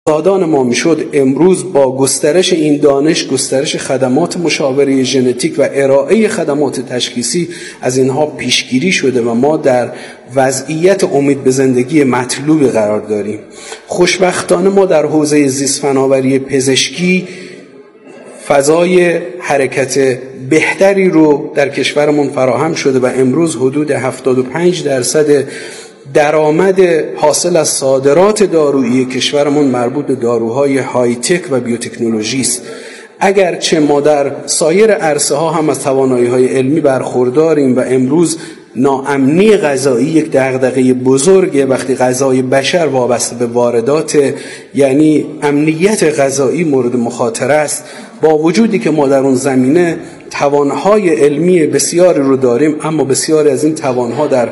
اقتصاددان ما میشد امروز با گسترش این دانش، گسترش خدمات مشاوره ژنتیک و ارائه خدمات تشخیصی از اینها پیشگیری شده و ما در وضعیت امید به زندگی مطلوبی قرار داریم. خوشبختانه ما در حوزه زیست فناوری پزشکی فضای حرکت بهتری رو در کشورمون فراهم شده و امروز حدود 75% درآمد حاصل از صادرات دارویی کشورمون مربوط به داروهای های تک و بیوتکنولوژی است. اگرچه ما در سایر عرصه ها هم از توانایی های علمی برخورداریم و امروز ناامنی غذایی یک دغدغه بزرگه. وقتی غذای بشر وابسته به واردات، یعنی امنیت غذایی مورد مخاطره است، با وجودی که ما در اون زمینه توانهای علمی بسیاری رو داریم، اما بسیاری از این توانها در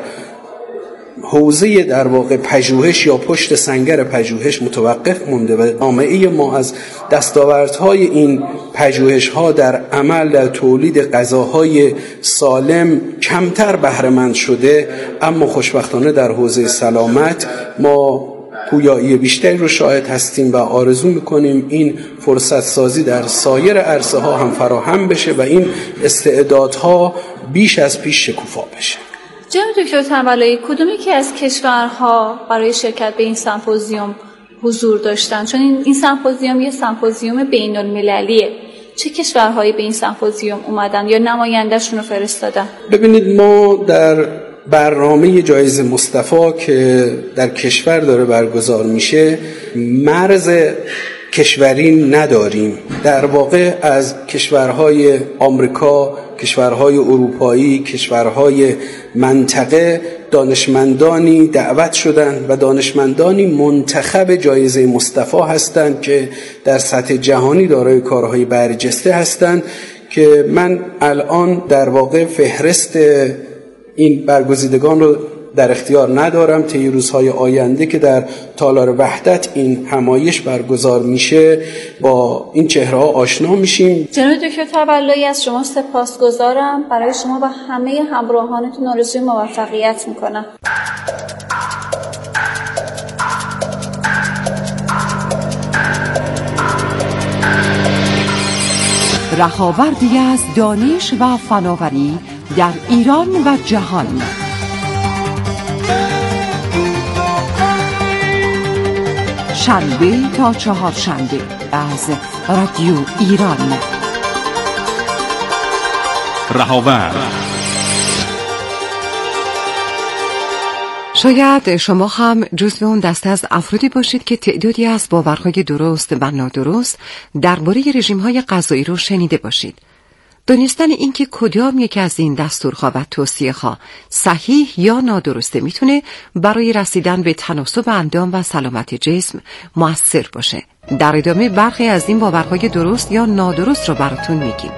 حوزه در واقع پژوهش یا پشت سنگر پژوهش متوقف مونده و جامعه ما از دستاوردهای این پژوهش‌ها در عمل در تولید غذاهای سالم کمتر بهره مند شده. اما خوشبختانه در حوزه سلامت ما پویایی بیشتری رو شاهد هستیم و آرزو می‌کنیم این فرصت سازی در سایر عرصه ها هم فراهم بشه و این استعدادها بیش از پیش شکوفا بشه. جناب دکتر تنبلایی، کدومی که از کشورها برای شرکت به این سمپوزیوم حضور داشتن؟ چون این سمپوزیوم یه سمپوزیوم بین المللیه. چه کشورهایی به این سمپوزیوم اومدن یا نماینده‌شون رو فرستادن؟ ببینید، ما در برنامه جایزه مصطفی که در کشور داره برگزار میشه مرز کشوری نداریم. در واقع از کشورهای آمریکا، کشورهای اروپایی، کشورهای منطقه دانشمندانی دعوت شدند و دانشمندانی منتخب جایزه مصطفی هستند که در سطح جهانی دارای کارهای برجسته هستند که من الان در واقع فهرست این برگزیدگان رو در اختیار ندارم. طی روزهای آینده که در تالار وحدت این همایش برگزار میشه با این چهره‌ها آشنا میشیم. جناب دکتر تنبلایی، از شما سپاسگزارم. برای شما و همه همراهانتون آرزوی موفقیت میکنم. رهاوردی از دانش و فناوری در ایران و جهان. شنبه تا چهارشنبه از رادیو ایران. رهاورد. شاید شما هم جزو اون دسته از افرادی باشید که تعدادی از باورهای درست و نادرست درباره رژیم‌های غذایی رو شنیده باشید. دانستن اینکه کدام یکی از این دستورها و توصیه‌ها صحیح یا نادرسته میتونه برای رسیدن به تناسب اندام و سلامت جسم مؤثر باشه. در ادامه برخی از این باورهای درست یا نادرست رو براتون میگیم.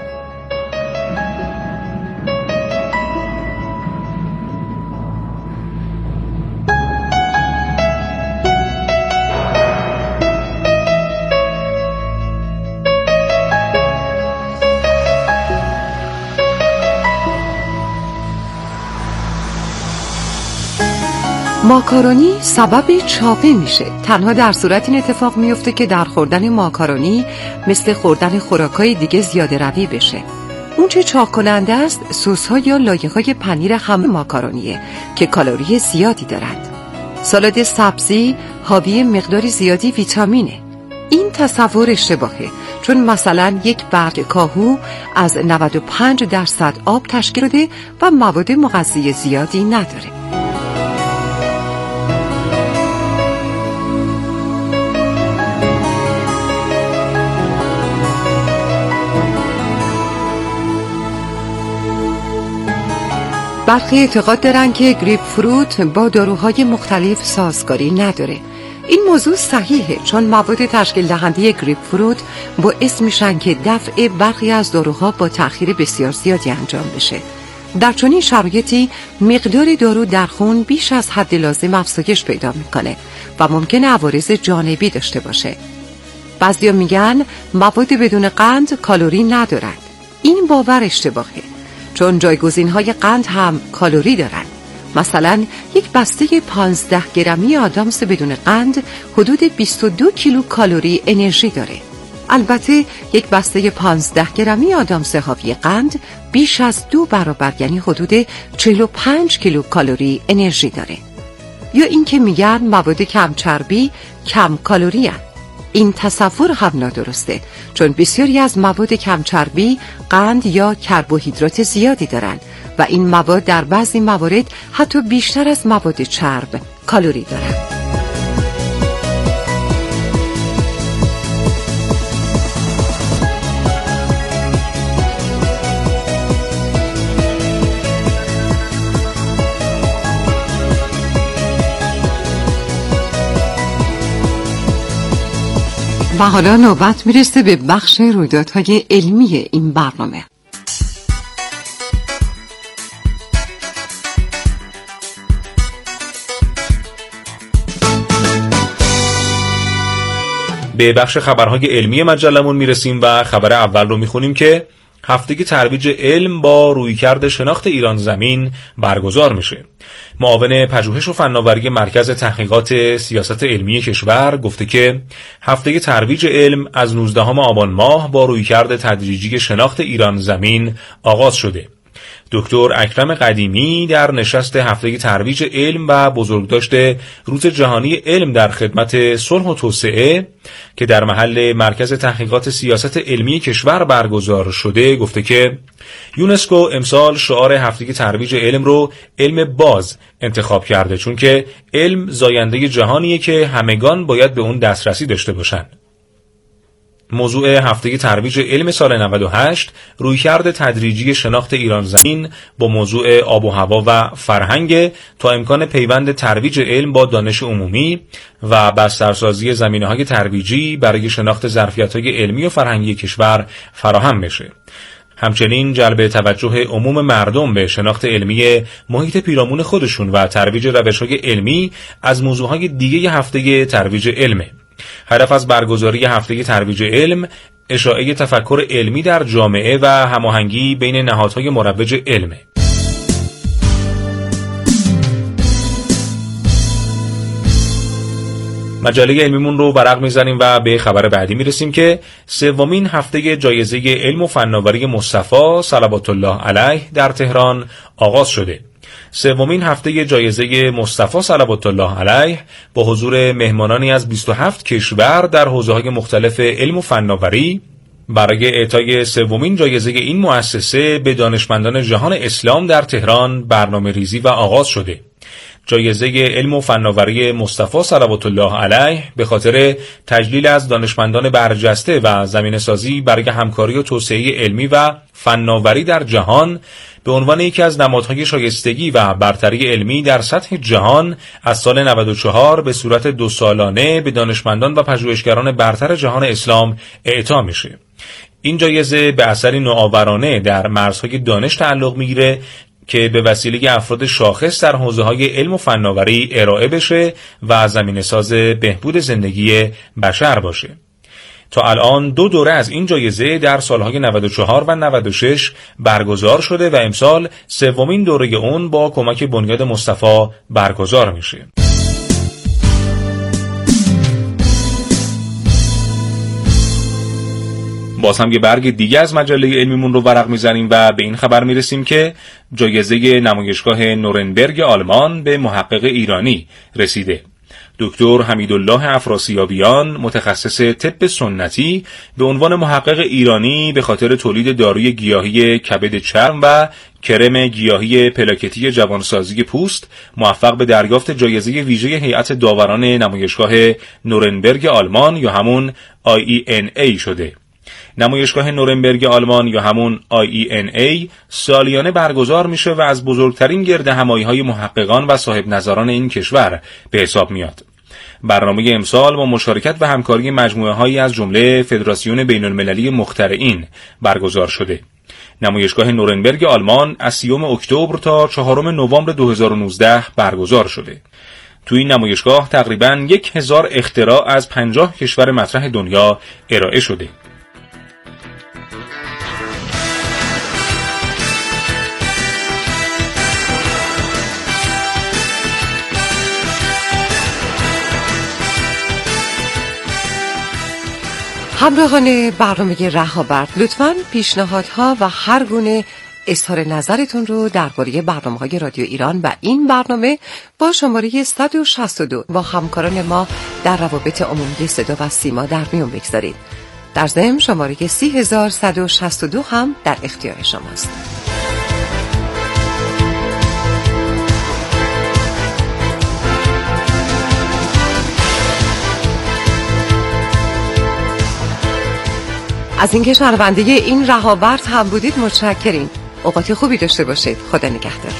ماکارونی سبب چاقی میشه. تنها در صورت این اتفاق میفته که در خوردن ماکارونی مثل خوردن خوراکای دیگه زیاده روی بشه. اون چه چاق کننده است سس‌ها یا لایه‌های پنیر هم ماکارونیه که کالری زیادی دارند. سالاد سبزی حاوی مقداری زیادی ویتامینه. این تصور اشتباهه، چون مثلا یک برگ کاهو از 95% آب تشکیل شده و مواد مغذی زیادی نداره. برخی اعتقاد دارن که گریپ فروت با داروهای مختلف سازگاری نداره. این موضوع صحیحه، چون مواد تشکیل دهنده گریپ فروت باعث میشن که دفع برخی از داروها با تأخیر بسیار زیادی انجام بشه. در چنین شرایطی مقدار دارو در خون بیش از حد لازم افزایش پیدا میکنه و ممکنه عوارض جانبی داشته باشه. بعضیا میگن مواد بدون قند کالری ندارند. این باور اشتباهه، چون جایگزین‌های قند هم کالری دارند. مثلا یک بسته 15 گرمی آدامس بدون قند حدود 22 کیلو کالری انرژی داره. البته یک بسته 15 گرمی آدامس حاوی قند بیش از 2 برابر یعنی حدود 45 کیلو کالری انرژی داره. یا اینکه میگن مواد کم چربی کم کالری هستند. این تصور هم نادرسته، چون بسیاری از مواد کم چربی قند یا کربوهیدرات زیادی دارند و این مواد در بعضی موارد حتی بیشتر از مواد چرب کالری دارند. و حالا نوبت میرسه به بخش رویدادهای علمی این برنامه. به بخش خبرهای علمی مجلمون میرسیم و خبر اول رو میخونیم که هفته ترویج علم با رویکرد شناخت ایران زمین برگزار میشه. معاون پژوهش و فناوری مرکز تحقیقات سیاست علمی کشور گفته که هفته ترویج علم از 19 آبان ماه با رویکرد تدریجی شناخت ایران زمین آغاز شده. دکتر اکرم قدیمی در نشست هفته ترویج علم و بزرگداشت روز جهانی علم در خدمت صلح و توسعه که در محل مرکز تحقیقات سیاست علمی کشور برگزار شده گفته که یونسکو امسال شعار هفته ترویج علم رو علم باز انتخاب کرده، چون که علم زاینده جهانیه که همگان باید به اون دسترسی داشته باشن. موضوع هفته ترویج علم سال 98 رویکرد تدریجی شناخت ایران زمین با موضوع آب و هوا و فرهنگ تا امکان پیوند ترویج علم با دانش عمومی و بسترسازی زمینه‌های ترویجی برای شناخت ظرفیت‌های علمی و فرهنگی کشور فراهم بشه. همچنین جلب توجه عموم مردم به شناخت علمی محیط پیرامون خودشون و ترویج روش‌های علمی از موضوعهای دیگه هفته ترویج علمه. هدف از برگزاری هفته ترویج علم اشاعه تفکر علمی در جامعه و هماهنگی بین نهادهای مروج علمه. مجله علمیمون رو ورق میزنیم و به خبر بعدی میرسیم که سومین هفته جایزه علم و فناوری مصطفی صلوات الله علیه در تهران آغاز شده. سومین هفته جایزه مصطفی صلوات الله علیه با حضور مهمانانی از 27 کشور در حوزه‌های مختلف علم و فناوری برای اعطای سومین جایزه این مؤسسه به دانشمندان جهان اسلام در تهران برنامه‌ریزی و آغاز شده. جایزه علم و فناوری مصطفی صلوات الله علیه به خاطر تجلیل از دانشمندان برجسته و زمینه‌سازی برای همکاری و توسعه علمی و فناوری در جهان به عنوان یکی از نمادهای شایستگی و برتری علمی در سطح جهان از سال 94 به صورت 2 سالانه به دانشمندان و پژوهشگران برتر جهان اسلام اعطا میشه. این جایزه به اثری نوآورانه در مرزهای دانش تعلق میگیره که به وسیله افراد شاخص در حوزه‌های علم و فناوری ارائه بشه و زمینه‌ساز بهبود زندگی بشر باشه. تا الان 2 دوره از این جایزه در سالهای 94 و 96 برگزار شده و امسال سومین دوره اون با کمک بنیاد مصطفی برگزار میشه. باز هم یه برگ دیگه از مجله علمیمون رو ورق میزنیم و به این خبر میرسیم که جایزه نمایشگاه نورنبرگ آلمان به محقق ایرانی رسیده. دکتر حمیدالله افراسیابیان متخصص طب سنتی به عنوان محقق ایرانی به خاطر تولید داروی گیاهی کبد چرم و کرم گیاهی پلاکتی جوانسازی پوست موفق به دریافت جایزه ویژه هیئت داوران نمایشگاه نورنبرگ آلمان یا همون IENA شده. نمایشگاه نورنبرگ آلمان یا همون IENA سالیانه برگزار میشه و از بزرگترین گردهمایی‌های محققان و صاحب نظران این کشور به حساب میاد. برنامه امسال با مشارکت و همکاری مجموعه‌هایی از جمله فدراسیون بین‌المللی مخترعین برگزار شده. نمایشگاه نورنبرگ آلمان از 30 اکتبر تا 4 نوامبر 2019 برگزار شده. توی این نمایشگاه تقریباً 1000 اختراع از 50 کشور مطرح دنیا ارائه شده. همراهان برنامه رهاورد، لطفاً پیشنهادها و هر گونه اظهار نظرتون رو درباره برنامه‌های رادیو ایران و این برنامه با شماره 162 با همکاران ما در روابط عمومی صدا و سیما در میون بگذارید. در ضمن شماره 30162 هم در اختیار شماست. از اینکه شنونده این رهاورد هم بودید متشکریم. اوقات خوبی داشته باشید. خدا نگهدار.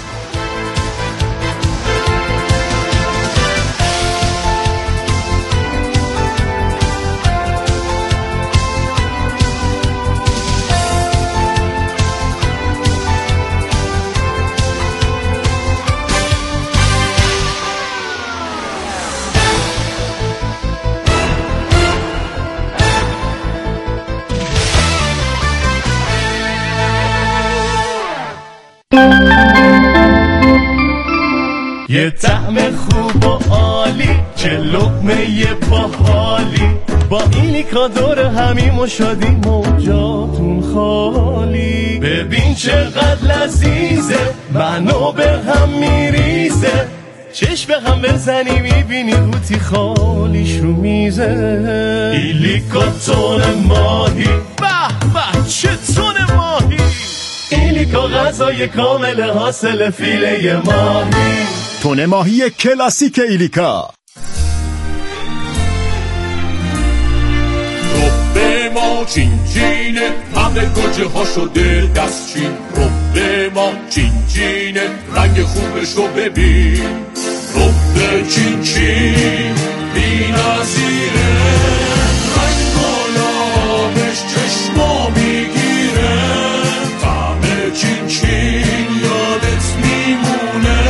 یه طعم خوب و عالی، چه لقمه باحالی، با ایلیکا دور همیم و شادیم و جاتون خالی. ببین چقدر لذیذه، منو به هم میریزه، چشم به هم بزنی میبینی قوطی خالیش رو میزه. ایلیکا تون ماهی، به به چه تون ماهی، ایلیکا غذای کامل حاصل فیله ماهی. تون ماهی کلاسیک ایلیکا. ربه ما چین چینه، همه گوجه ها شده دستچین. ربه ما چین چینه، رنگ خوبش رو ببین. ربه چین چین بی نظیره، رنگ گلابش چشما میگیره. طعم چین چین یادت میمونه،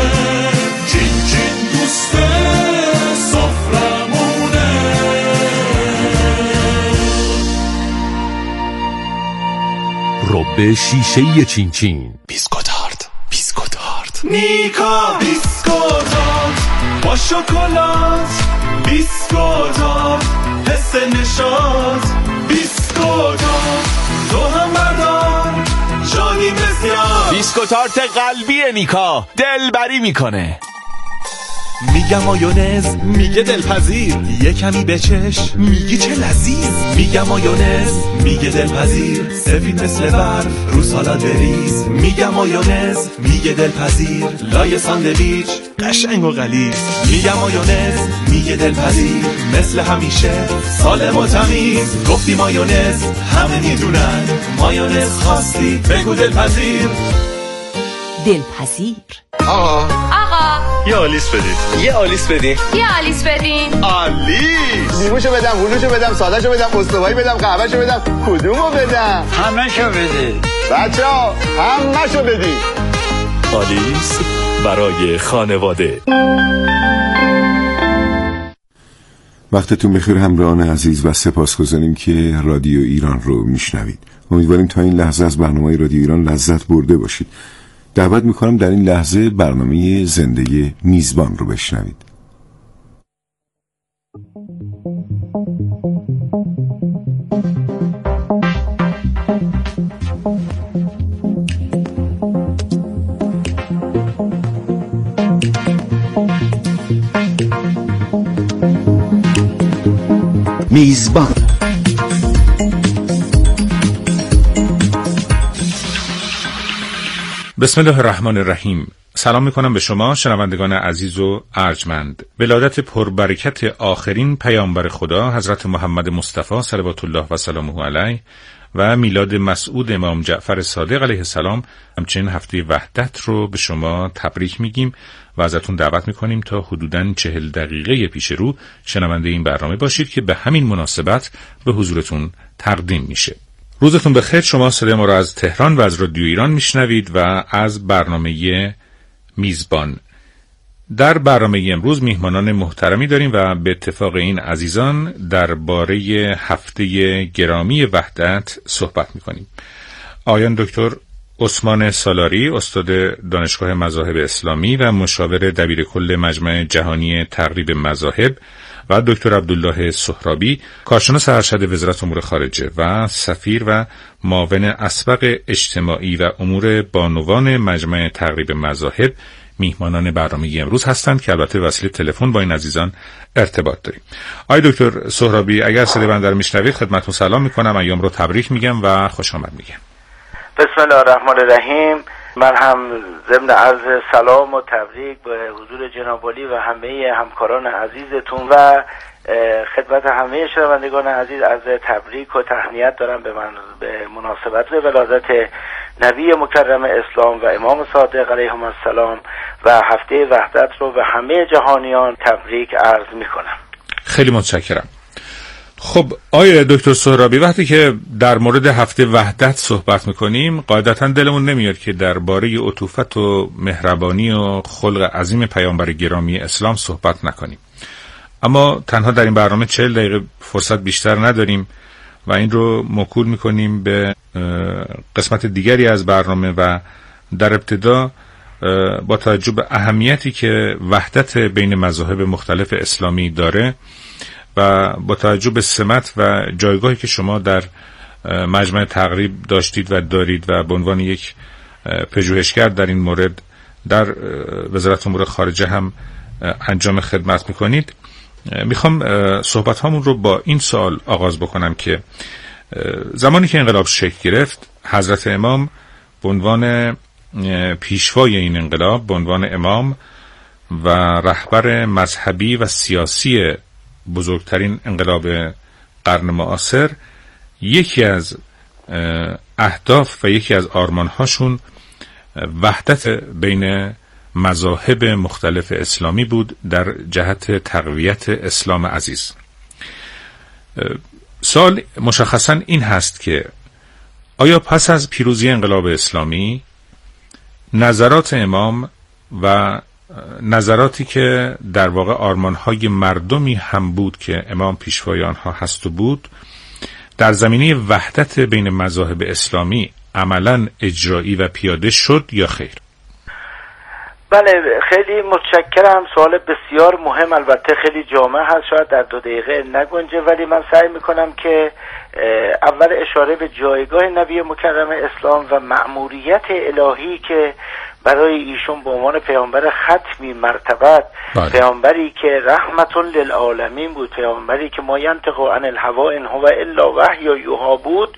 رب شیشه‌ای چین چین. بیسکوتارت، بیسکوتارت، نیکا بیسکوتارت با شکلات، بیسکوتارت حس نشاط، بیسکوتارت تو هم بردار جانی بسیار. بیسکوتارت قلبی نیکا دلبری میکنه. میگم مایونز، میگه دلپذیر، یه کمی بچش، میگی چه لذیذ. میگم مایونز، میگه دلپذیر، سفید مثل برف رو سالاد بریز. میگم مایونز، میگه دلپذیر، لای ساندویچ قشنگ و غلیظ. میگم مایونز، میگه دلپذیر، مثل همیشه سالم و تمیز. گفتی مایونز همه میدونن، مایونز خواستی بگو دلپذیر. دلپذیر. آقا یه آلیس بدید، یه آلیس بدین، یه آلیس بدین. آلیس. لیموشو بدم، هلوشو بدم، سادهشو بدم، استوایی بدم، قهوهشو بدم، کدومو بدم؟ همه‌شو بده بچه‌ها همه‌شو بدید. آلیس برای خانواده. وقتتون بخیر همراهان عزیز و سپاسگزاریم که رادیو ایران رو میشنوید. امیدواریم تا این لحظه از برنامه رادیو ایران لذت برده باشید. دعوت میکنم در این لحظه برنامه زنده میزبان رو بشنوید. میزبان. بسم الله الرحمن الرحیم. سلام میکنم به شما شنوندگان عزیز و ارجمند. ولادت پربرکت آخرین پیامبر خدا حضرت محمد مصطفی صلوات الله و سلامه علیه و میلاد مسعود امام جعفر صادق علیه السلام، همچنین هفته وحدت رو به شما تبریک میگیم و ازتون دعوت میکنیم تا حدوداً 40 دقیقه پیش رو شنونده این برنامه باشید که به همین مناسبت به حضورتون تقدیم میشه. روزتون بخیر. شما صدای ما را از تهران و از رادیو ایران میشنوید و از برنامه میزبان. در برنامه امروز میهمانان محترمی داریم و به اتفاق این عزیزان درباره هفته گرامی وحدت صحبت میکنیم. آقایان دکتر عثمان سالاری، استاد دانشگاه مذاهب اسلامی و مشاور دبیرکل مجمع جهانی تقریب مذاهب، و دکتر عبدالله سهرابی، کارشناس ارشد وزارت امور خارجه و سفیر و معاون اسبق اجتماعی و امور بانوان مجمع تقریب مذاهب، میهمانان برنامه امروز هستند که البته وسیله تلفن با این عزیزان ارتباط داریم. آقای دکتر سهرابی، اگر صدای بنده رو میشنوید خدمتتون سلام میکنم، ایام رو تبریک میگم و خوش آمد میگم. بسم الله الرحمن الرحیم. من هم ضمن عرض سلام و تبریک به حضور جناب عالی و همه همکاران عزیزتون و خدمت همه شنوندگان عزیز عرض تبریک و تهنیت دارم به مناسبت ولادت نبی مکرم اسلام و امام صادق علیهم السلام و هفته وحدت رو به همه جهانیان تبریک عرض میکنم. خیلی متشکرم. خب آقای دکتر سهرابی، وقتی که در مورد هفته وحدت صحبت میکنیم قاعدتا دلمون نمیاد که درباره عطوفت و مهربانی و خلق عظیم پیامبر گرامی اسلام صحبت نکنیم، اما تنها در این برنامه 40 دقیقه فرصت بیشتر نداریم و این رو موکول میکنیم به قسمت دیگری از برنامه و در ابتدا با توجه به اهمیتی که وحدت بین مذاهب مختلف اسلامی داره و با توجه به سمت و جایگاهی که شما در مجمع تقریب داشتید و دارید و به عنوان یک پژوهشگر در این مورد در وزارت امور خارجه هم انجام خدمت میکنید، میخوام صحبت هامون رو با این سوال آغاز بکنم که زمانی که انقلاب شکل گرفت، حضرت امام به عنوان پیشوای این انقلاب، به عنوان امام و رهبر مذهبی و سیاسی بزرگترین انقلاب قرن معاصر، یکی از اهداف و یکی از آرمانهاشون وحدت بین مذاهب مختلف اسلامی بود در جهت تقویت اسلام عزیز. سوال مشخصاً این هست که آیا پس از پیروزی انقلاب اسلامی نظرات امام و نظراتی که در واقع آرمانهای مردمی هم بود که امام پیشوای آنها هست و بود در زمینه وحدت بین مذاهب اسلامی عملاً اجرایی و پیاده شد یا خیر؟ بله، خیلی متشکرم. سوال بسیار مهم، البته خیلی جامع هست، شاید در 2 دقیقه نگنجه، ولی من سعی میکنم که اول اشاره به جایگاه نبی مکرم اسلام و مأموریت الهی که برای ایشون به عنوان پیامبر ختمی مرتبت، پیامبری که رحمت للعالمین بود، پیامبری که ما ینطق عن الهوی ان هو الا وحی یوحی بود،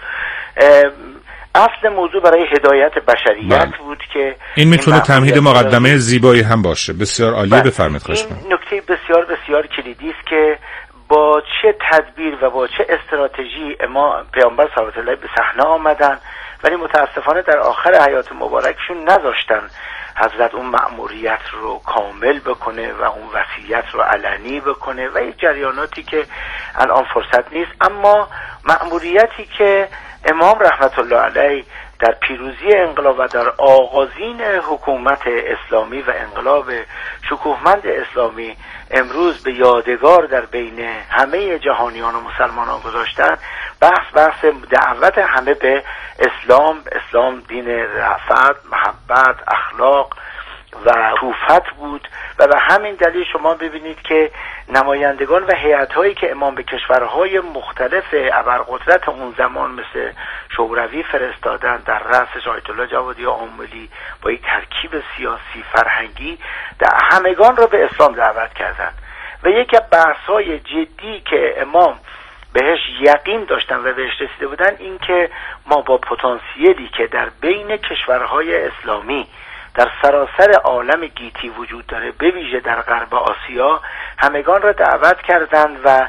اصل موضوع برای هدایت بشریت بود که این میتونه تمهید مقدمه زیبایی هم باشه. بسیار عالیه، بفرمایید. خواهش می‌کنم. این نکته بسیار بسیار کلیدی است که با چه تدبیر و با چه استراتژی امام پیامبر صلوات الله به صحنه آمدن، ولی متاسفانه در آخر حیات مبارکشون نذاشتن حضرت اون مأموریت رو کامل بکنه و اون وصیت رو علنی بکنه و این جریاناتی که الان فرصت نیست. اما مأموریتی که امام رحمت الله علیه در پیروزی انقلاب و در آغازین حکومت اسلامی و انقلاب شکوهمند اسلامی امروز به یادگار در بین همه جهانیان و مسلمانان گذاشتن، بحث دعوت همه به اسلام دین رأفت، محبت، اخلاق و طوفت بود و به همین دلیل شما ببینید که نمایندگان و هیئت‌هایی که امام به کشورهای مختلف ابرقدرت اون زمان مثل شوروی فرستادن، در رأسش آیت الله جوادی آملی با یک ترکیب سیاسی فرهنگی همگان را به اسلام دعوت کردند و یکی از بحث‌های جدی که امام بهش یقین داشتن و بهش رسیده بودن این که ما با پتانسیلی که در بین کشورهای اسلامی در سراسر عالم گیتی وجود داره، به ویژه در غرب آسیا، همگان را دعوت کردند و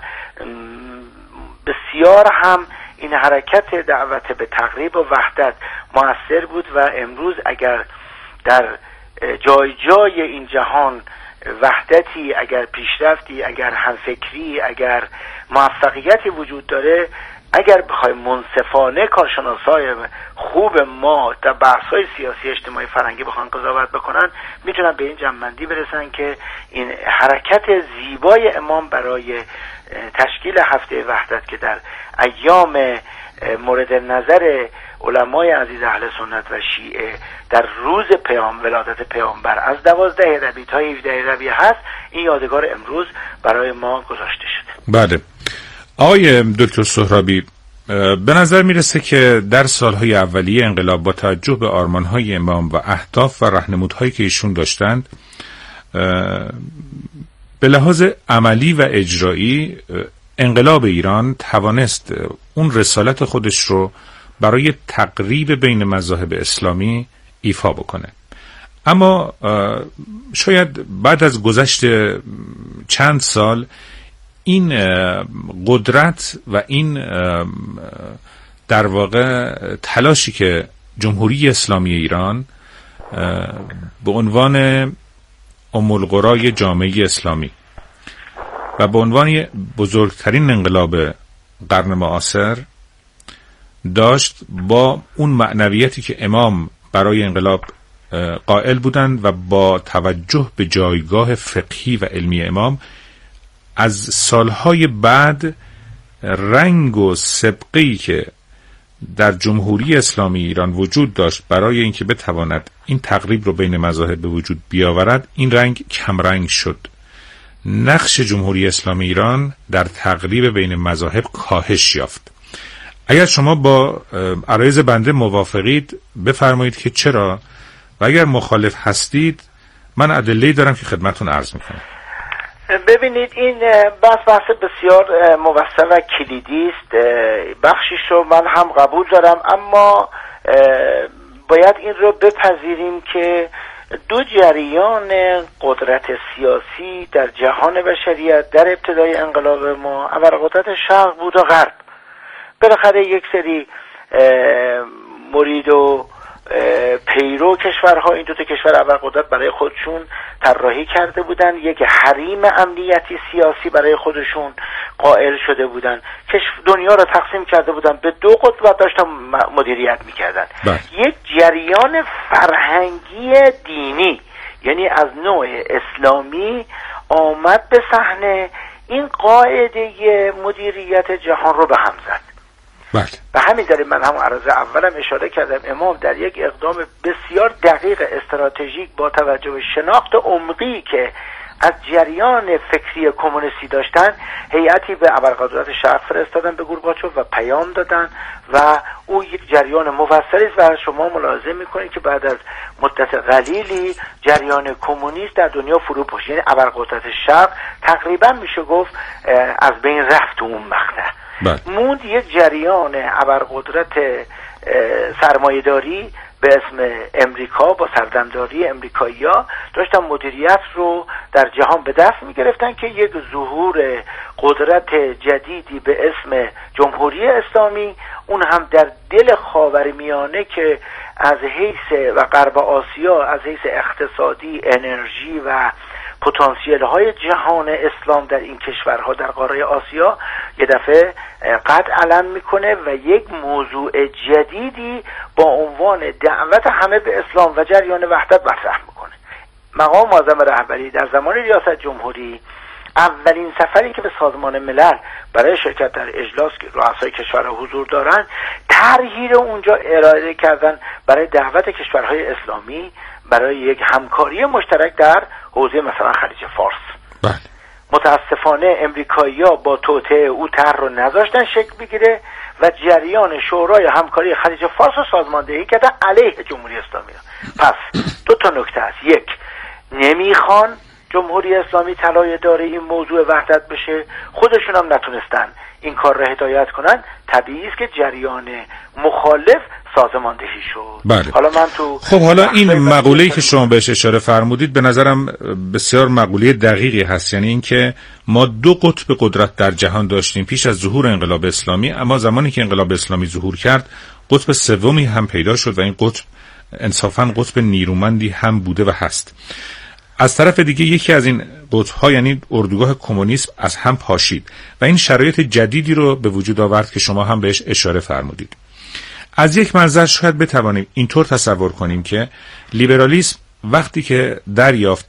بسیار هم این حرکت دعوت به تقریب و وحدت مؤثر بود و امروز اگر در جای این جهان وحدتی، اگر پیشرفتی، اگر همفکری، اگر موفقیتی وجود داره، اگر بخوایم منصفانه کارشناسای خوب ما در بحث‌های سیاسی اجتماعی فرهنگی بخوان قضاوت بکنن، میتونن به این جمع‌بندی برسن که این حرکت زیبای امام برای تشکیل هفته وحدت که در ایام مورد نظر علمای عزیز اهل سنت و شیعه در روز ولادت پیامبر از 12 ربیع تا 17 ربیع هست، این یادگار امروز برای ما گذاشته شده. بله. آقای دکتر سهرابی، به نظر میرسه که در سالهای اولیه انقلاب با توجه به آرمانهای امام و اهداف و راهنمودهایی که ایشون داشتند، به لحاظ عملی و اجرایی انقلاب ایران توانست اون رسالت خودش رو برای تقریب بین مذاهب اسلامی ایفا بکنه. اما شاید بعد از گذشت چند سال این قدرت و این در واقع تلاشی که جمهوری اسلامی ایران به عنوان ام القرای جامعه اسلامی و به عنوان بزرگترین انقلاب قرن معاصر داشت، با اون معنویتی که امام برای انقلاب قائل بودند و با توجه به جایگاه فقهی و علمی امام، از سالهای بعد رنگ و سبقه‌ای که در جمهوری اسلامی ایران وجود داشت برای اینکه بتواند این تقریب رو بین مذاهب به وجود بیاورد، این رنگ کمرنگ شد. نقش جمهوری اسلامی ایران در تقریب بین مذاهب کاهش یافت. اگر شما با عرایض بنده موافقید بفرمایید که چرا، و اگر مخالف هستید من ادله‌ای دارم که خدمتتون عرض میکنم. ببینید، این بحث بسیار موسع و کلیدی است. بخشیش رو من هم قبول دارم، اما باید این رو بپذیریم که دو جریان قدرت سیاسی در جهان بشریت در ابتدای انقلاب ما ابرقدرت شرق بود و غرب. بالاخره یک سری مرید و پیرو کشورها این دو تا کشور ابرقدرت برای خودشون طراحی کرده بودن، یک حریم امنیتی سیاسی برای خودشون قائل شده بودن، دنیا رو تقسیم کرده بودن به دو قطب و داشتن مدیریت میکردن. یک جریان فرهنگی دینی، یعنی از نوع اسلامی، آمد به صحنه، این قاعده مدیریت جهان رو به هم زد. به همین دلیل من هم عرض اولم اشاره کردم، امام در یک اقدام بسیار دقیق استراتژیک با توجه به شناخت عمقی که از جریان فکری کمونیستی داشتن، هیئتی به ابرقدرت شرق فرستادن به گورباچوف و پیام دادن و او یک جریان مفصلی است و شما ملاحظه میکنید که بعد از مدت قلیلی جریان کمونیست در دنیا فرو پاشید. یعنی ابرقدرت شرق تقریبا میشه گفت از بین رفت اون مقطع. موند یک جریان ابرقدرت سرمایه‌داری به اسم امریکا با سردمداری امریکایی‌ها داشتن مدیریت رو در جهان به دست می‌گرفتن که یک ظهور قدرت جدیدی به اسم جمهوری اسلامی، اون هم در دل خاورمیانه که از حیث و غرب آسیا از حیث اقتصادی، انرژی و پتانسیل های جهان اسلام در این کشورها در قاره آسیا یه دفعه قد علم میکنه و یک موضوع جدیدی با عنوان دعوت همه به اسلام و جریان وحدت مطرح میکنه. مقام معظم رهبری در زمان ریاست جمهوری اولین سفری که به سازمان ملل برای شرکت در اجلاس که رؤسای کشورها حضور دارن، طرحی رو اونجا ارائه کردن برای دعوت کشورهای اسلامی برای یک همکاری مشترک در حوزه مثلا خلیج فارس. متاسفانه امریکایی‌ها با توطئه او طرح رو نذاشتن شکل بگیره و جریان شورای همکاری خلیج فارس رو سازماندهی کردن علیه جمهوری اسلامی. پس دو تا نکته است: یک، نمیخوان جمهوری اسلامی طلایه داره این موضوع وحدت بشه، خودشون هم نتونستن این کار را هدایت کنن، طبیعی است که جریان مخالف سازماندهی شد. حالا من تو حالا این مقوله‌ای که شما بهش اشاره فرمودید به نظرم بسیار مقوله دقیقی هست، یعنی اینکه ما دو قطب قدرت در جهان داشتیم پیش از ظهور انقلاب اسلامی، اما زمانی که انقلاب اسلامی ظهور کرد قطب سومی هم پیدا شد و این قطب انصافاً قطب نیرومندی هم بوده و هست. از طرف دیگه یکی از این قطب‌ها یعنی اردوگاه کمونیسم از هم پاشید و این شرایط جدیدی رو به وجود آورد که شما هم بهش اشاره فرمودید. از یک منظر شاید بتوانیم اینطور تصور کنیم که لیبرالیسم وقتی که دریافت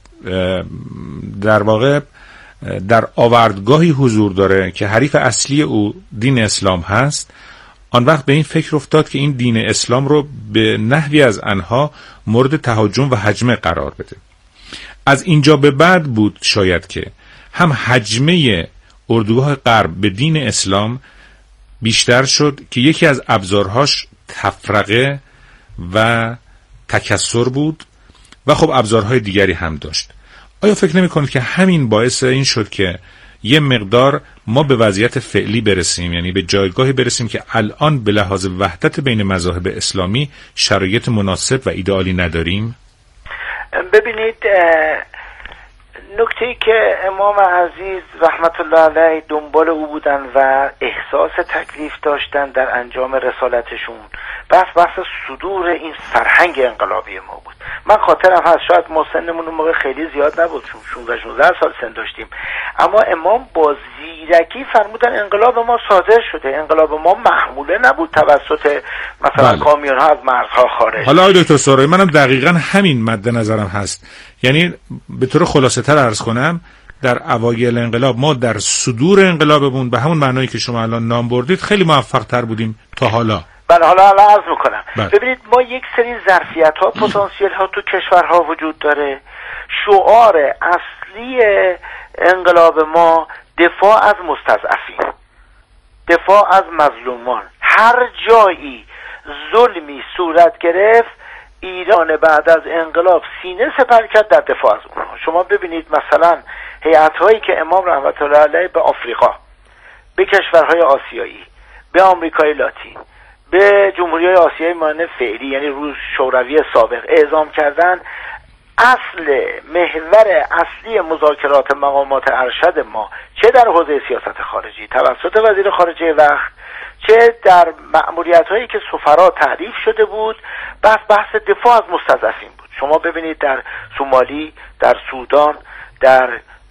در واقع در آوردگاهی حضور داره که حریف اصلی او دین اسلام هست، آن وقت به این فکر افتاد که این دین اسلام رو به نحوی از آنها مورد تهاجم و هجمه قرار بده. از اینجا به بعد بود شاید که هم هجمه اردوگاه غرب به دین اسلام بیشتر شد که یکی از ابزارهاش تفرقه و تکثر بود و خب ابزارهای دیگری هم داشت. آیا فکر نمی کنید که همین باعث این شد که یه مقدار ما به وضعیت فعلی برسیم، یعنی به جایگاهی برسیم که الان به لحاظ وحدت بین مذاهب اسلامی شرایط مناسب و ایدئالی نداریم؟ ببینید، نکته‌ای که امام عزیز رحمت الله علیه دنبال او بودن و احساس تکلیف داشتن در انجام رسالتشون، بحث صدور این فرهنگ انقلابی ما بود. من خاطرم هست، شاید ما سنمون اون موقع خیلی زیاد نبود، 16 سال سن داشتیم، اما امام با زیرکی فرمودن انقلاب ما صادر شده، انقلاب ما محموله نبود توسط مثلا کامیون ها از مرزها خارج. حالا آقای دکتر سورایی، منم دقیقاً همین مد نظرم هست. یعنی به طور خلاصه تر عرض کنم، در اوایل انقلاب ما در صدور انقلابمون به همون معنایی که شما الان نام بردید خیلی موفق تر بودیم تا حالا. بله، حالا عرض میکنم. ببینید، ما یک سری ظرفیت ها، پتانسیل ها تو کشورها وجود داره. شعار اصلی انقلاب ما دفاع از مستضعفین، دفاع از مظلومان. هر جایی ظلمی صورت گرفت، ایران بعد از انقلاب سینه سپر کرد در دفاع از اونها. شما ببینید مثلا هیئت‌هایی که امام رحمت الله علیه به آفریقا، به کشورهای آسیایی، به آمریکای لاتین، به جمهوری‌های آسیایی مانند فعلی یعنی روس شوروی سابق اعزام کردن، اصل محور اصلی مذاکرات مقامات ارشد ما، چه در حوزه سیاست خارجی توسط وزیر خارجه وقت، چه در مأموریت‌هایی که سفرا تعریف شده بود، بحث دفاع از مستضعفین بود. شما ببینید در سومالی، در سودان، در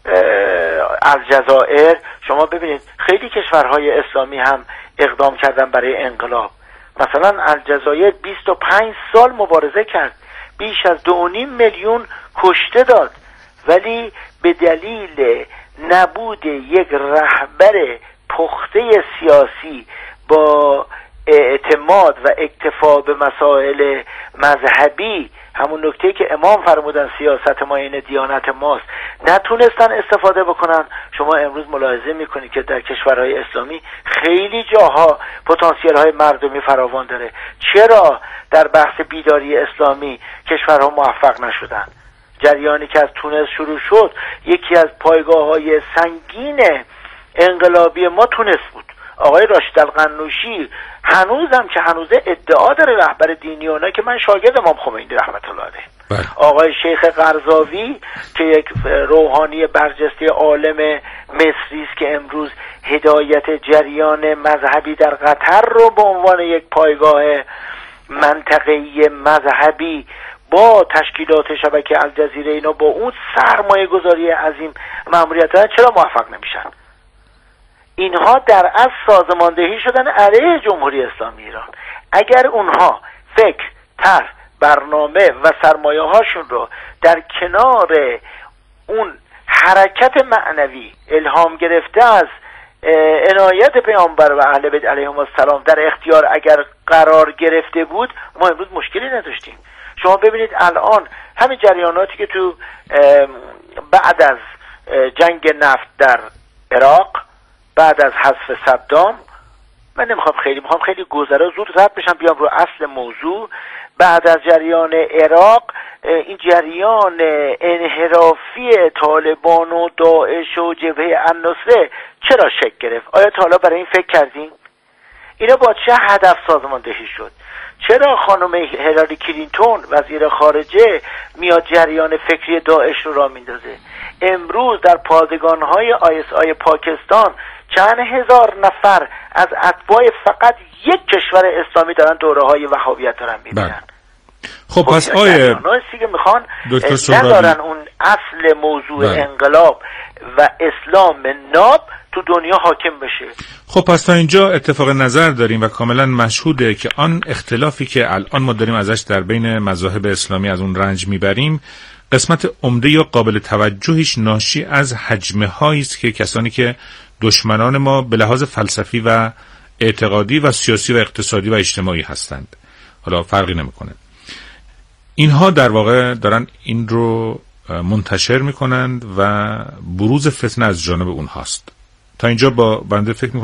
الجزایر، شما ببینید خیلی کشورهای اسلامی هم اقدام کردن برای انقلاب. مثلا الجزایر 25 سال مبارزه کرد، بیش از 2.5 میلیون کشته داد، ولی به دلیل نبود یک رهبر پخته سیاسی با اعتماد و اکتفا به مسائل مذهبی، همون نکته‌ای که امام فرمودن سیاست ما این دیانت ماست، نتونستن استفاده بکنن. شما امروز ملاحظه میکنید که در کشورهای اسلامی خیلی جاها پتانسیل های مردمی فراوان داره. چرا در بحث بیداری اسلامی کشورها موفق نشدن؟ جریانی که از تونس شروع شد، یکی از پایگاه‌های سنگین انقلابی ما تونس بود. آقای راشد القنوشی هنوزم که هنوزه ادعا داره رهبر دینی، اونا که من شاگرد امام خمینی رحمت الله علیه. آقای شیخ قرضاوی که یک روحانی برجسته عالم مصری است که امروز هدایت جریان مذهبی در قطر رو به عنوان یک پایگاه منطقه‌ای مذهبی با تشکیلات شبکه الجزیره، اینا با اون سرمایه گذاری عظیم مأموریت دارن، چرا موفق نمیشن؟ اینها در اصل سازماندهی شدن علیه جمهوری اسلامی ایران. اگر اونها فکر، طرح، برنامه و سرمایه هاشون رو در کنار اون حرکت معنوی الهام گرفته از عنایت پیامبر و اهل بیت علیهم السلام در اختیار اگر قرار گرفته بود، ما امروز مشکلی نداشتیم. شما ببینید الان همین جریاناتی که تو بعد از جنگ نفت در عراق، بعد از حذف صدام، من نمیخوام خیلی گذرا زود رد بشم بیام رو اصل موضوع. بعد از جریان عراق، این جریان انحرافی طالبان و داعش و جبهه النصره چرا شکل گرفت؟ آیا تا حالا برای این فکر کردین؟ اینا با چه هدف سازماندهی شد؟ چرا خانم هیلاری کلینتون وزیر خارجه میاد جریان فکری داعش رو راه میندازه؟ امروز در پادگان‌های ISI پاکستان چند هزار نفر از اتباع فقط یک کشور اسلامی دارن دوره‌های وهابیت دارن میبینن. خب پس ناسی که میخوان ندارن اون اصل موضوع انقلاب و اسلام ناب تو دنیا حاکم بشه. خب پس تا اینجا اتفاق نظر داریم و کاملا مشهوده که آن اختلافی که الان ما داریم ازش در بین مذاهب اسلامی از اون رنج میبریم، قسمت عمده یا قابل توجهش ناشی از هجمه هایی است که کسانی که دشمنان ما به لحاظ فلسفی و اعتقادی و سیاسی و اقتصادی و اجتماعی هستند، حالا فرقی نمیکنه. اینها در واقع دارن این رو منتشر میکنند و بروز فتنه از جانب اونهاست. تا اینجا با بنده فکر